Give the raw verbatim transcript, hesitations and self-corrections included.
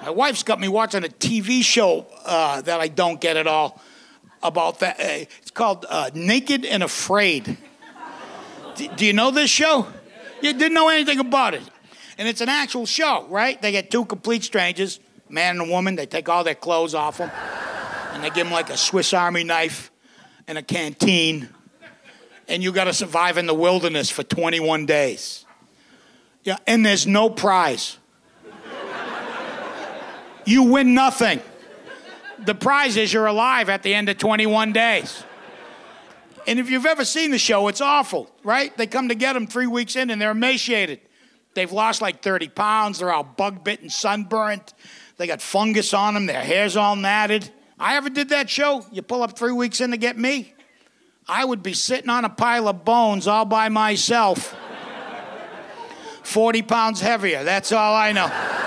My wife's got me watching a T V show uh, that I don't get at all about that. Uh, it's called uh, Naked and Afraid. D- do you know this show? You didn't know anything about it. And it's an actual show, right? They get two complete strangers, man and a woman. They take all their clothes off them. And they give them like a Swiss Army knife and a canteen. And you got to survive in the wilderness for twenty-one days. Yeah, and there's no prize. You win nothing. The prize is you're alive at the end of twenty-one days. And if you've ever seen the show, it's awful, right? They come to get them three weeks in and they're emaciated. They've lost like thirty pounds. They're all bug-bitten, sunburnt. They got fungus on them. Their hair's all matted. I ever did that show? You pull up three weeks in to get me? I would be sitting on a pile of bones all by myself. forty pounds heavier. That's all I know.